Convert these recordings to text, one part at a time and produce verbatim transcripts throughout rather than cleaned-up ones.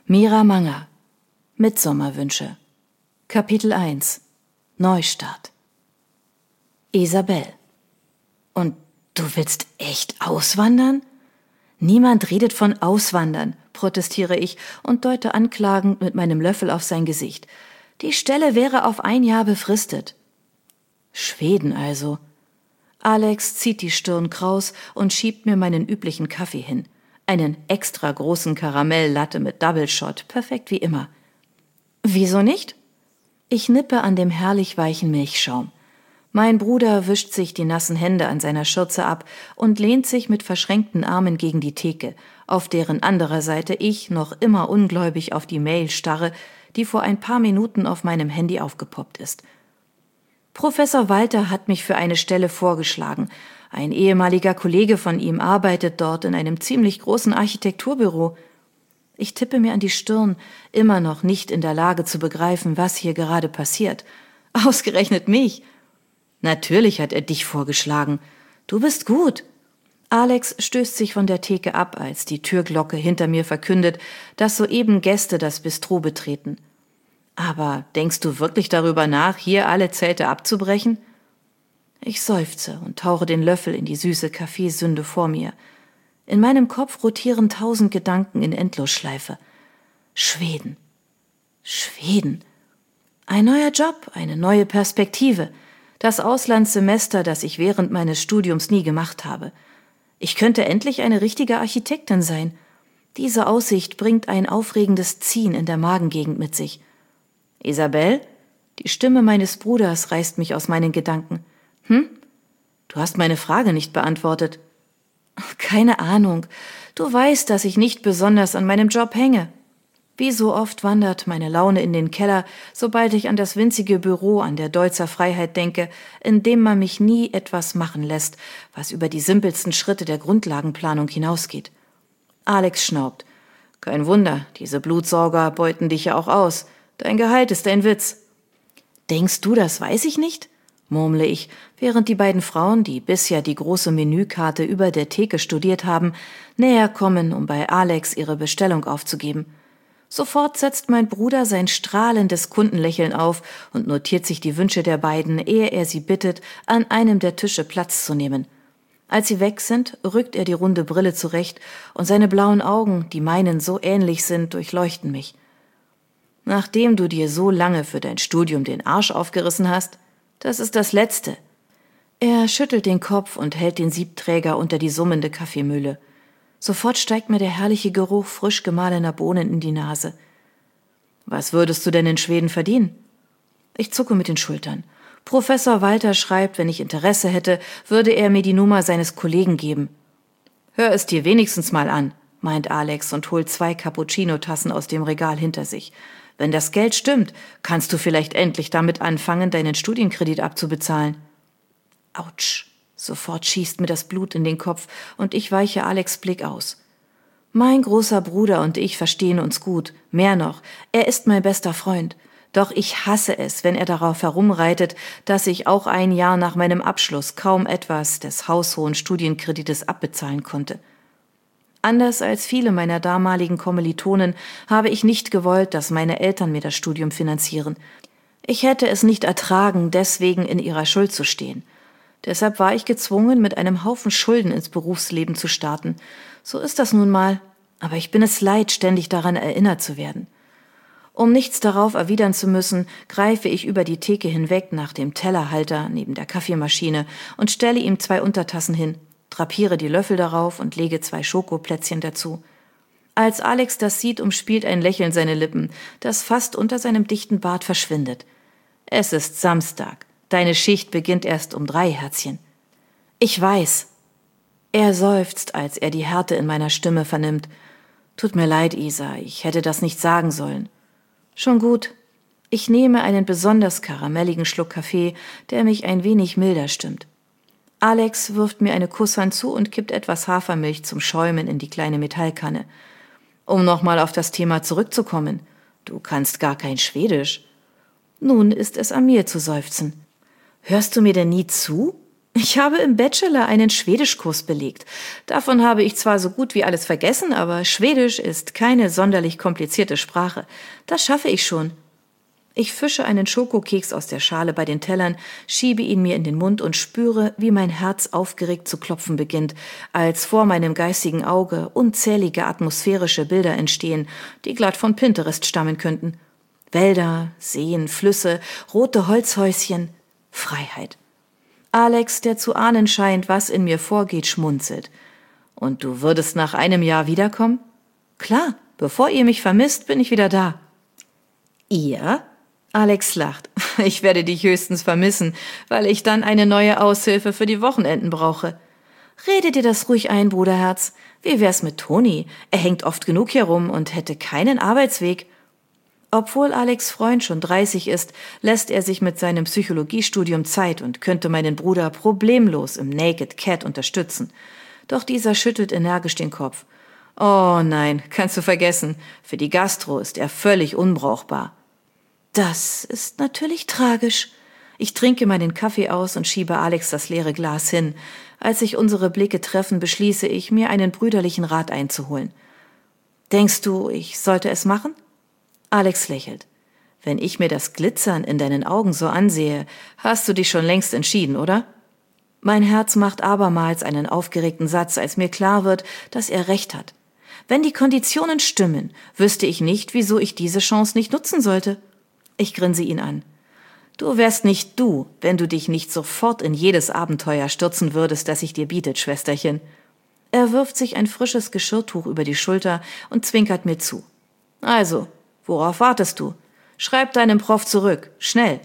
Mira Manger, Mitsommerwünsche. Kapitel eins. Neustart. Isabel. Und du willst echt auswandern? Niemand redet von Auswandern, protestiere ich und deute anklagend mit meinem Löffel auf sein Gesicht. Die Stelle wäre auf ein Jahr befristet. Schweden also. Alex zieht die Stirn kraus und schiebt mir meinen üblichen Kaffee hin. Einen extra großen Karamelllatte mit Double Shot, perfekt wie immer. Wieso nicht? Ich nippe an dem herrlich weichen Milchschaum. Mein Bruder wischt sich die nassen Hände an seiner Schürze ab und lehnt sich mit verschränkten Armen gegen die Theke, auf deren anderer Seite ich noch immer ungläubig auf die Mail starre, die vor ein paar Minuten auf meinem Handy aufgepoppt ist. Professor Walter hat mich für eine Stelle vorgeschlagen. Ein ehemaliger Kollege von ihm arbeitet dort in einem ziemlich großen Architekturbüro. Ich tippe mir an die Stirn, immer noch nicht in der Lage zu begreifen, was hier gerade passiert. Ausgerechnet mich. Natürlich hat er dich vorgeschlagen. Du bist gut. Alex stößt sich von der Theke ab, als die Türglocke hinter mir verkündet, dass soeben Gäste das Bistro betreten. Aber denkst du wirklich darüber nach, hier alle Zelte abzubrechen? Ich seufze und tauche den Löffel in die süße Kaffeesünde vor mir. In meinem Kopf rotieren tausend Gedanken in Endlosschleife. Schweden. Schweden. Ein neuer Job, eine neue Perspektive. Das Auslandssemester, das ich während meines Studiums nie gemacht habe. Ich könnte endlich eine richtige Architektin sein. Diese Aussicht bringt ein aufregendes Ziehen in der Magengegend mit sich. Isabel? Die Stimme meines Bruders reißt mich aus meinen Gedanken. Hm? Du hast meine Frage nicht beantwortet. Keine Ahnung. Du weißt, dass ich nicht besonders an meinem Job hänge. Wie so oft wandert meine Laune in den Keller, sobald ich an das winzige Büro an der Deutzer Freiheit denke, in dem man mich nie etwas machen lässt, was über die simpelsten Schritte der Grundlagenplanung hinausgeht. Alex schnaubt. Kein Wunder, diese Blutsauger beuten dich ja auch aus. Dein Gehalt ist ein Witz. Denkst du, das weiß ich nicht? Murmle ich, während die beiden Frauen, die bisher die große Menükarte über der Theke studiert haben, näher kommen, um bei Alex ihre Bestellung aufzugeben. Sofort setzt mein Bruder sein strahlendes Kundenlächeln auf und notiert sich die Wünsche der beiden, ehe er sie bittet, an einem der Tische Platz zu nehmen. Als sie weg sind, rückt er die runde Brille zurecht und seine blauen Augen, die meinen so ähnlich sind, durchleuchten mich. Nachdem du dir so lange für dein Studium den Arsch aufgerissen hast, das ist das Letzte. Er schüttelt den Kopf und hält den Siebträger unter die summende Kaffeemühle. Sofort steigt mir der herrliche Geruch frisch gemahlener Bohnen in die Nase. Was würdest du denn in Schweden verdienen? Ich zucke mit den Schultern. Professor Walter schreibt, wenn ich Interesse hätte, würde er mir die Nummer seines Kollegen geben. Hör es dir wenigstens mal an, meint Alex und holt zwei Cappuccino-Tassen aus dem Regal hinter sich. Wenn das Geld stimmt, kannst du vielleicht endlich damit anfangen, deinen Studienkredit abzubezahlen. Autsch, sofort schießt mir das Blut in den Kopf und ich weiche Alex' Blick aus. Mein großer Bruder und ich verstehen uns gut, mehr noch, er ist mein bester Freund. Doch ich hasse es, wenn er darauf herumreitet, dass ich auch ein Jahr nach meinem Abschluss kaum etwas des haushohen Studienkredites abbezahlen konnte. Anders als viele meiner damaligen Kommilitonen habe ich nicht gewollt, dass meine Eltern mir das Studium finanzieren. Ich hätte es nicht ertragen, deswegen in ihrer Schuld zu stehen. Deshalb war ich gezwungen, mit einem Haufen Schulden ins Berufsleben zu starten. So ist das nun mal, aber ich bin es leid, ständig daran erinnert zu werden. Um nichts darauf erwidern zu müssen, greife ich über die Theke hinweg nach dem Tellerhalter neben der Kaffeemaschine und stelle ihm zwei Untertassen hin. Drapiere die Löffel darauf und lege zwei Schokoplätzchen dazu. Als Alex das sieht, umspielt ein Lächeln seine Lippen, das fast unter seinem dichten Bart verschwindet. Es ist Samstag. Deine Schicht beginnt erst um drei, Herzchen. Ich weiß. Er seufzt, als er die Härte in meiner Stimme vernimmt. Tut mir leid, Isa, ich hätte das nicht sagen sollen. Schon gut. Ich nehme einen besonders karamelligen Schluck Kaffee, der mich ein wenig milder stimmt. Alex wirft mir eine Kusshand zu und kippt etwas Hafermilch zum Schäumen in die kleine Metallkanne. Um nochmal auf das Thema zurückzukommen, du kannst gar kein Schwedisch. Nun ist es an mir zu seufzen. Hörst du mir denn nie zu? Ich habe im Bachelor einen Schwedischkurs belegt. Davon habe ich zwar so gut wie alles vergessen, aber Schwedisch ist keine sonderlich komplizierte Sprache. Das schaffe ich schon. Ich fische einen Schokokeks aus der Schale bei den Tellern, schiebe ihn mir in den Mund und spüre, wie mein Herz aufgeregt zu klopfen beginnt, als vor meinem geistigen Auge unzählige atmosphärische Bilder entstehen, die glatt von Pinterest stammen könnten. Wälder, Seen, Flüsse, rote Holzhäuschen, Freiheit. Alex, der zu ahnen scheint, was in mir vorgeht, schmunzelt. Und du würdest nach einem Jahr wiederkommen? Klar, bevor ihr mich vermisst, bin ich wieder da. Ihr? Alex lacht. Ich werde dich höchstens vermissen, weil ich dann eine neue Aushilfe für die Wochenenden brauche. Rede dir das ruhig ein, Bruderherz. Wie wär's mit Toni? Er hängt oft genug hier rum und hätte keinen Arbeitsweg. Obwohl Alex' Freund schon dreißig ist, lässt er sich mit seinem Psychologiestudium Zeit und könnte meinen Bruder problemlos im Naked Cat unterstützen. Doch dieser schüttelt energisch den Kopf. Oh nein, kannst du vergessen. Für die Gastro ist er völlig unbrauchbar. Das ist natürlich tragisch. Ich trinke meinen Kaffee aus und schiebe Alex das leere Glas hin. Als sich unsere Blicke treffen, beschließe ich, mir einen brüderlichen Rat einzuholen. Denkst du, ich sollte es machen? Alex lächelt. Wenn ich mir das Glitzern in deinen Augen so ansehe, hast du dich schon längst entschieden, oder? Mein Herz macht abermals einen aufgeregten Satz, als mir klar wird, dass er recht hat. Wenn die Konditionen stimmen, wüsste ich nicht, wieso ich diese Chance nicht nutzen sollte. Ich grinse ihn an. Du wärst nicht du, wenn du dich nicht sofort in jedes Abenteuer stürzen würdest, das sich dir bietet, Schwesterchen. Er wirft sich ein frisches Geschirrtuch über die Schulter und zwinkert mir zu. Also, worauf wartest du? Schreib deinem Prof zurück, schnell.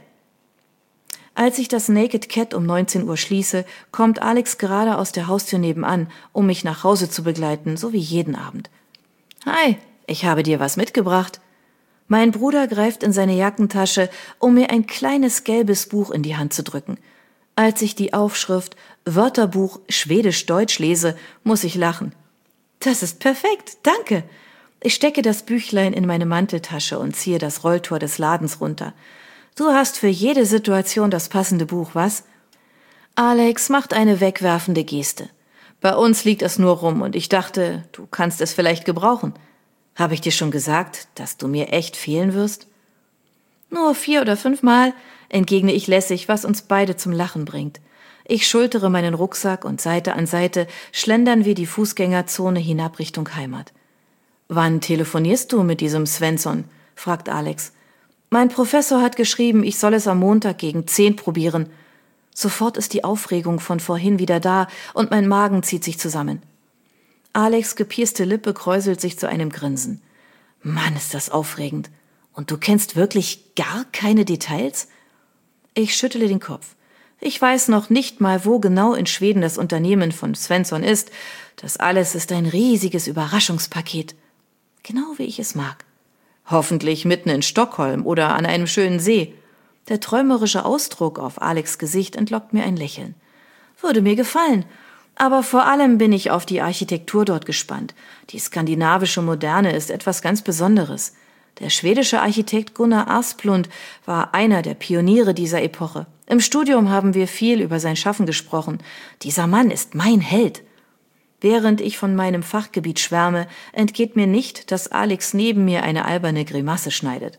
Als ich das Naked Cat um neunzehn Uhr schließe, kommt Alex gerade aus der Haustür nebenan, um mich nach Hause zu begleiten, so wie jeden Abend. Hi, ich habe dir was mitgebracht. Mein Bruder greift in seine Jackentasche, um mir ein kleines gelbes Buch in die Hand zu drücken. Als ich die Aufschrift Wörterbuch Schwedisch-Deutsch lese, muss ich lachen. Das ist perfekt, danke. Ich stecke das Büchlein in meine Manteltasche und ziehe das Rolltor des Ladens runter. Du hast für jede Situation das passende Buch, was? Alex macht eine wegwerfende Geste. Bei uns liegt es nur rum und ich dachte, du kannst es vielleicht gebrauchen. Habe ich dir schon gesagt, dass du mir echt fehlen wirst? Nur vier oder fünfmal, entgegne ich lässig, was uns beide zum Lachen bringt. Ich schultere meinen Rucksack und Seite an Seite schlendern wir die Fußgängerzone hinab Richtung Heimat. Wann telefonierst du mit diesem Svensson? Fragt Alex. Mein Professor hat geschrieben, ich soll es am Montag gegen zehn probieren. Sofort ist die Aufregung von vorhin wieder da und mein Magen zieht sich zusammen. Alex' gepierste Lippe kräuselt sich zu einem Grinsen. Mann, ist das aufregend. Und du kennst wirklich gar keine Details? Ich schüttele den Kopf. Ich weiß noch nicht mal, wo genau in Schweden das Unternehmen von Svensson ist. Das alles ist ein riesiges Überraschungspaket. Genau wie ich es mag. Hoffentlich mitten in Stockholm oder an einem schönen See. Der träumerische Ausdruck auf Alex' Gesicht entlockt mir ein Lächeln. Würde mir gefallen. Aber vor allem bin ich auf die Architektur dort gespannt. Die skandinavische Moderne ist etwas ganz Besonderes. Der schwedische Architekt Gunnar Asplund war einer der Pioniere dieser Epoche. Im Studium haben wir viel über sein Schaffen gesprochen. Dieser Mann ist mein Held. Während ich von meinem Fachgebiet schwärme, entgeht mir nicht, dass Alex neben mir eine alberne Grimasse schneidet.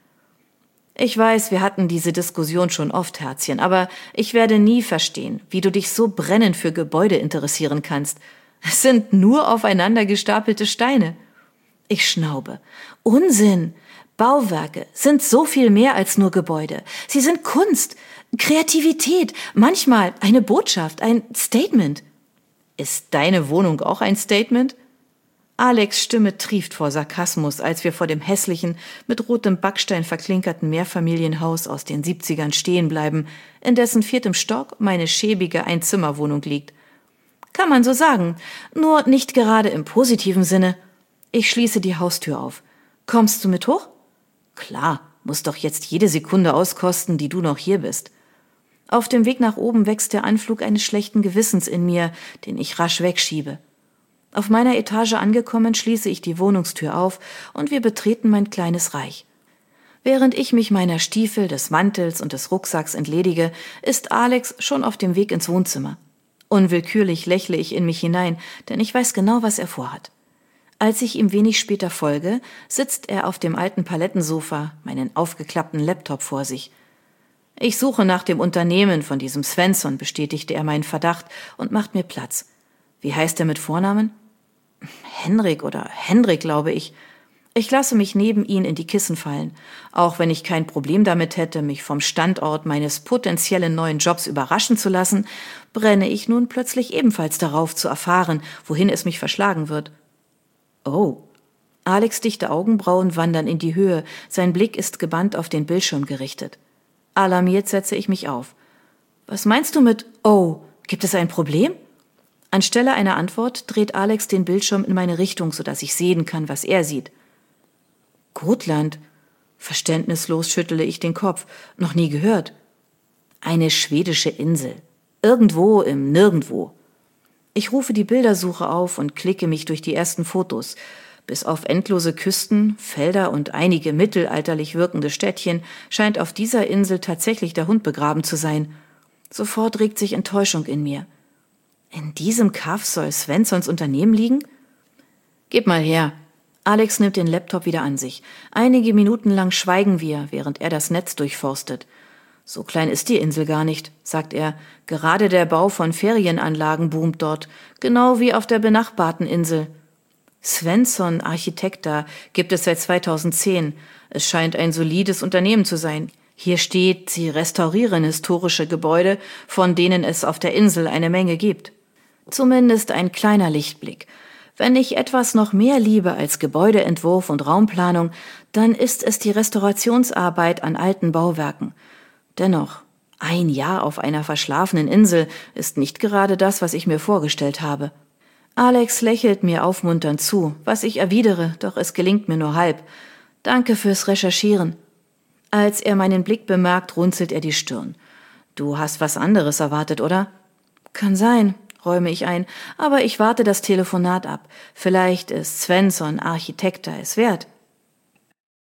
Ich weiß, wir hatten diese Diskussion schon oft, Herzchen, aber ich werde nie verstehen, wie du dich so brennend für Gebäude interessieren kannst. Es sind nur aufeinander gestapelte Steine. Ich schnaube. Unsinn! Bauwerke sind so viel mehr als nur Gebäude. Sie sind Kunst, Kreativität, manchmal eine Botschaft, ein Statement. Ist deine Wohnung auch ein Statement? Alex' Stimme trieft vor Sarkasmus, als wir vor dem hässlichen, mit rotem Backstein verklinkerten Mehrfamilienhaus aus den siebzigern stehen bleiben, in dessen viertem Stock meine schäbige Einzimmerwohnung liegt. Kann man so sagen, nur nicht gerade im positiven Sinne. Ich schließe die Haustür auf. Kommst du mit hoch? Klar, muss doch jetzt jede Sekunde auskosten, die du noch hier bist. Auf dem Weg nach oben wächst der Anflug eines schlechten Gewissens in mir, den ich rasch wegschiebe. Auf meiner Etage angekommen, schließe ich die Wohnungstür auf und wir betreten mein kleines Reich. Während ich mich meiner Stiefel, des Mantels und des Rucksacks entledige, ist Alex schon auf dem Weg ins Wohnzimmer. Unwillkürlich lächle ich in mich hinein, denn ich weiß genau, was er vorhat. Als ich ihm wenig später folge, sitzt er auf dem alten Palettensofa, meinen aufgeklappten Laptop vor sich. Ich suche nach dem Unternehmen von diesem Svensson, bestätigte er meinen Verdacht und macht mir Platz. Wie heißt er mit Vornamen? Henrik oder Hendrik, glaube ich. Ich lasse mich neben ihn in die Kissen fallen. Auch wenn ich kein Problem damit hätte, mich vom Standort meines potenziellen neuen Jobs überraschen zu lassen, brenne ich nun plötzlich ebenfalls darauf zu erfahren, wohin es mich verschlagen wird. Oh. Alex' dichte Augenbrauen wandern in die Höhe, sein Blick ist gebannt auf den Bildschirm gerichtet. Alarmiert setze ich mich auf. Was meinst du mit Oh? Gibt es ein Problem? Anstelle einer Antwort dreht Alex den Bildschirm in meine Richtung, sodass ich sehen kann, was er sieht. Gotland? Verständnislos schüttele ich den Kopf. Noch nie gehört. Eine schwedische Insel. Irgendwo im Nirgendwo. Ich rufe die Bildersuche auf und klicke mich durch die ersten Fotos. Bis auf endlose Küsten, Felder und einige mittelalterlich wirkende Städtchen scheint auf dieser Insel tatsächlich der Hund begraben zu sein. Sofort regt sich Enttäuschung in mir. In diesem Kaff soll Svenssons Unternehmen liegen? Gib mal her. Alex nimmt den Laptop wieder an sich. Einige Minuten lang schweigen wir, während er das Netz durchforstet. So klein ist die Insel gar nicht, sagt er. Gerade der Bau von Ferienanlagen boomt dort, genau wie auf der benachbarten Insel. Svensson Architekta gibt es seit zweitausendzehn. Es scheint ein solides Unternehmen zu sein. Hier steht, sie restaurieren historische Gebäude, von denen es auf der Insel eine Menge gibt. Zumindest ein kleiner Lichtblick. Wenn ich etwas noch mehr liebe als Gebäudeentwurf und Raumplanung, dann ist es die Restaurationsarbeit an alten Bauwerken. Dennoch, ein Jahr auf einer verschlafenen Insel ist nicht gerade das, was ich mir vorgestellt habe. Alex lächelt mir aufmunternd zu, was ich erwidere, doch es gelingt mir nur halb. Danke fürs Recherchieren. Als er meinen Blick bemerkt, runzelt er die Stirn. Du hast was anderes erwartet, oder? Kann sein, räume ich ein, aber ich warte das Telefonat ab. Vielleicht ist Svensson Architekta es wert.